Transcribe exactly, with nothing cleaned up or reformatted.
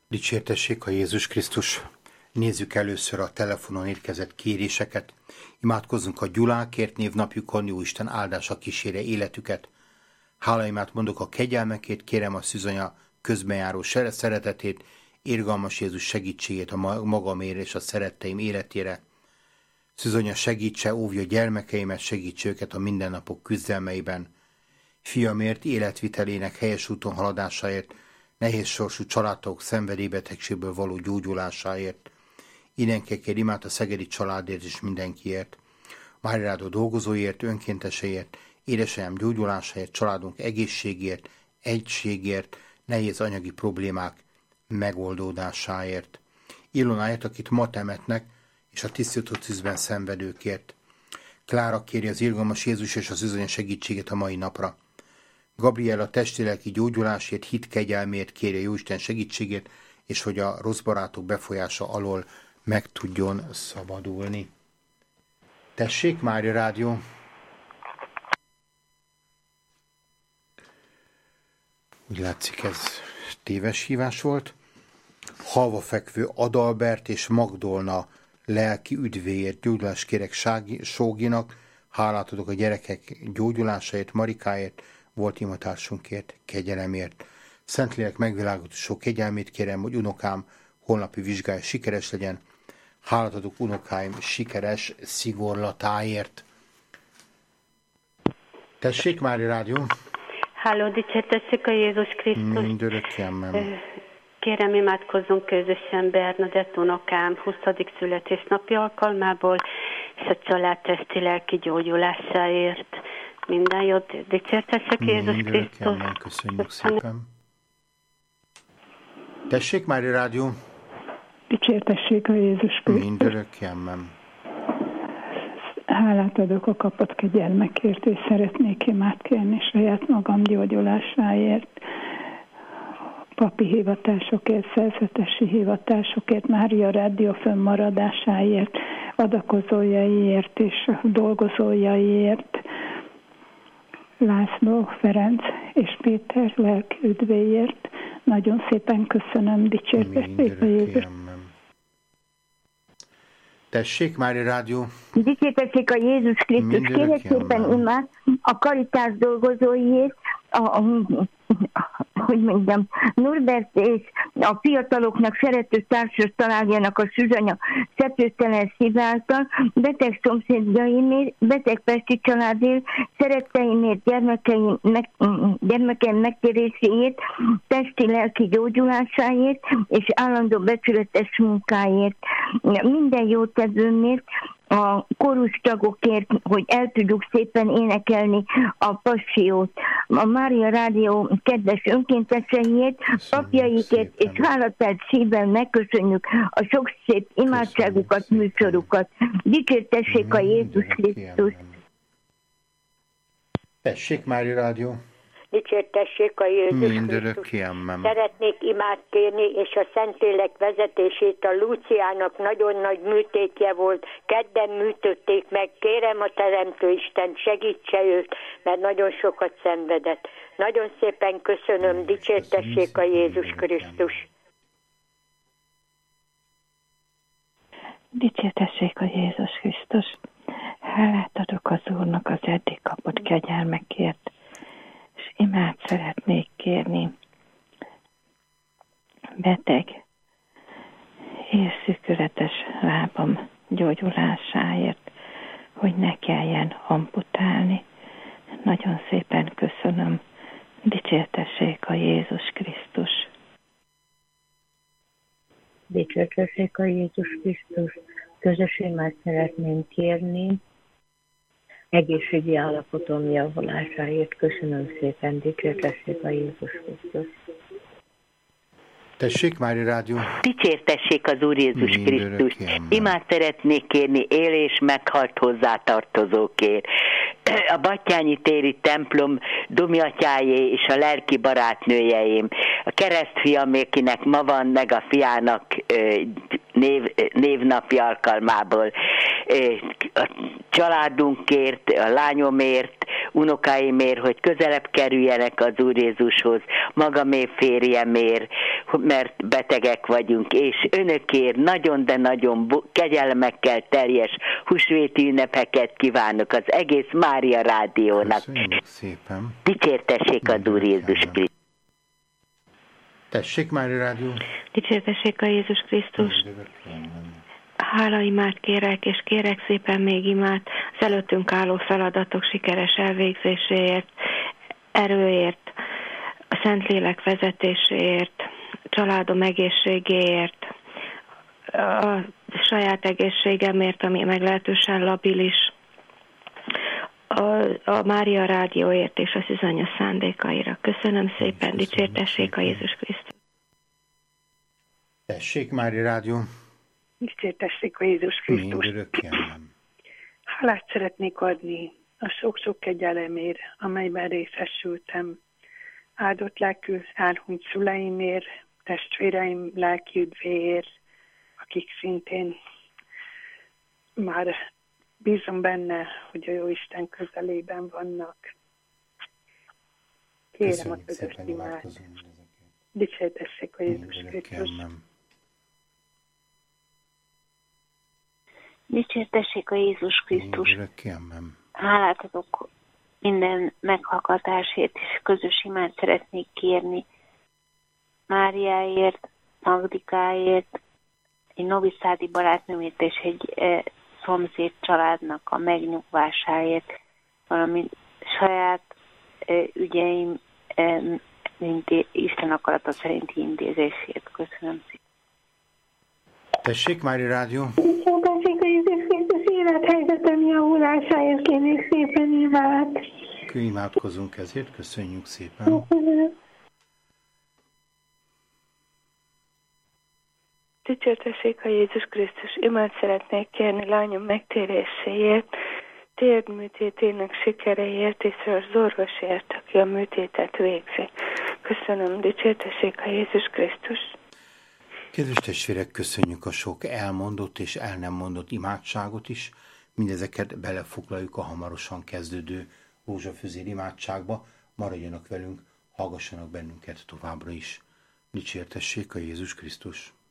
Dicsértessék a Jézus Krisztus! Nézzük először a telefonon érkezett kéréseket. Imádkozzunk a Gyulákért, névnapjukon, Jóisten áldása kísérje életüket. Hálaimát mondok a kegyelmekért, kérem a szűzanya közbenjáró szeretetét, irgalmas Jézus segítségét a magamért és a szeretteim életére. Szűzanya segítse, óvja gyermekeimet, segítse őket a mindennapok küzdelmeiben. Fiamért, életvitelének helyes úton haladásáért, nehéz sorsú családok szenvedélybetegségből való gyógyulásáért. Innen kér imát a szegedi családért és mindenkiért. Máriádó dolgozóért, önkénteseért, édesanyám gyógyulásáért, családunk egészségért, egységért, nehéz anyagi problémák megoldódásáért. Ilonáért, akit ma temetnek, és a tisztító tűzben szenvedőkért. Klára kéri az irgalmas Jézus és az üzanya segítségét a mai napra. Gabriel a testi-lelki gyógyulásért, hit kegyelmért kérje Jóisten segítségét, és hogy a rossz barátok befolyása alól meg tudjon szabadulni. Tessék, Mária Rádió! Úgy látszik, ez téves hívás volt. Halva fekvő Adalbert és Magdolna lelki üdvéért gyógyulás kérek Sóginak, hálát adok a gyerekek gyógyulásáért, Marikáért, volt imatársunkért, kegyelemért. Szentlélek megvilágító kegyelmét kérem, hogy unokám holnapi vizsgája sikeres legyen. Hálát adok unokáim sikeres szigorlatáért. Tessék, Mária Rádió! Háló, dicsértessék a Jézus Krisztus! Mindörökké, amen. Kérem, imádkozzunk közösen Bernadett unokám huszadik születésnapi alkalmából, és a család testi-lelki gyógyulásáért. Minden jót, dicsértessék Jézus Krisztus! Amen. Köszönjük szépen! Tessék, Mária Rádió! Dicsértessék a Jézus Krisztus! Mindörökké, amen. Hálát adok a kapott kegyelmekért, és szeretnék imát kérni saját magam gyógyulásáért, papi hivatásokért, szerzetesi hivatásokért, Mária Rádió fönnmaradásáért, adakozójaiért és dolgozójaiért, László, Ferenc és Péter lelki üdvéért. Nagyon szépen köszönöm, dicsértessék a Jézus. Tessék, Mária Rádió! Dicsértessék a Jézus Krisztus! Kérek szépen imát a Karitás dolgozóiért, a, a, hogy mondjam, Norbert és a fiataloknak szerető társas találjanak a szűzanya szeplőtelen szív által, beteg szomszédjaimért, beteg pesti családért, szeretteimért, gyermekeim, meg, gyermekeim megtéréséért, testi-lelki gyógyulásáért és állandó becsületes munkáért. Minden jótevőmért, a kórustagokért, hogy el tudjuk szépen énekelni a passiót. A Mária Rádió kedves önkénteseiért, papjaikért és hálatelt szívvel megköszönjük a sok szép imádságukat, műsorukat. Dicsértessék a Jézus Krisztus! Tessék, Mária Rádió! Dicsértessék a Jézus Krisztus! Szeretnék imát kérni, és a Szentlélek vezetését a Lúciának nagyon nagy műtétje volt. Kedden műtötték meg. Kérem a Teremtő Isten, segítse őt, mert nagyon sokat szenvedett. Nagyon szépen köszönöm, dicsértessék a Jézus Krisztus! Dicsértessék a Jézus Krisztus! Hálát adok az Úrnak az eddig kapott kegyelmekért, és imát szeretnék kérni beteg és szűkületes lábam gyógyulásáért, hogy ne kelljen amputálni. Nagyon szépen köszönöm. Dicsértessék a Jézus Krisztus! Dicsértessék a Jézus Krisztus! Közös imát szeretném kérni egészségi állapotom javulásáért. Köszönöm szépen, dicsértessék a Jézus Krisztus! Tessék, Mária Rádió! Dicsértessék az Úr Jézus Krisztus! Imát szeretnék kérni él és meghalt hozzátartozókért. A Battyányi téri templom domjatyájé és a lelki barátnőjeim, a keresztfiamékinek ma van, meg a fiának név, névnapja alkalmából, a családunkért, a lányomért, unokáimért, hogy közelebb kerüljenek az Úr Jézushoz, magamért, férjemért, mert betegek vagyunk, és önökért nagyon, de nagyon kegyelmekkel teljes húsvéti ünnepeket kívánok az egész Mária Rádiónak. Köszönjük szépen. Dicsértessék az Úr Jézus Krisztus. Tessék, Mária Rádió. Dicsértessék a Jézus Krisztus. Hála imát kérek, és kérek szépen még imát az előttünk álló feladatok sikeres elvégzéséért, erőért, a Szentlélek vezetéséért, családom egészségéért, a saját egészségemért, ami meglehetősen labilis, a, a Mária Rádióért és a Szűzanya szándékaira. Köszönöm szépen, dicsértessék a Jézus Krisztus. Tessék, Mária Rádió. Dicsértessék a Jézus Krisztus. Mindörökké nem. Hálát szeretnék adni a sok-sok kegyelemért, amelyben részesültem. Áldott lelkű elhunyt szüleimért, testvéreim lelki üdvéért, akik szintén már bízom benne, hogy a Jóisten közelében vannak. Kérem a közös imát. Dicsértessék a Jézus Krisztus. Dicsértessék a Jézus Krisztus. Hálát adok minden meghallgatásért, és közös imát szeretnék kérni. Máriáért, Magdikáért, egy noviszádi barátnőmért és egy e, szomszéd családnak a megnyugvásáért, valamint saját e, ügyeim e, inté- Isten akarata szerinti intézését. Köszönöm szépen. Tessék, Mária Rádió. Dicsértessék a Jézus Krisztus, élethelyzetem javulásáért kérnék szépen imát. Imádkozunk ezért, köszönjük szépen. Dicsértessék a Jézus Krisztus, imát szeretnék kérni lányom megtéréséért, térdműtétének sikereiért és az orvosért, aki a műtétet végzi. Köszönöm, dicsértessék a Jézus Krisztus. Kedves testvérek, köszönjük a sok elmondott és el nem mondott imádságot is. Mindezeket belefoglaljuk a hamarosan kezdődő rózsafüzér imádságba. Maradjanak velünk, hallgassanak bennünket továbbra is. Dicsértessék a Jézus Krisztus.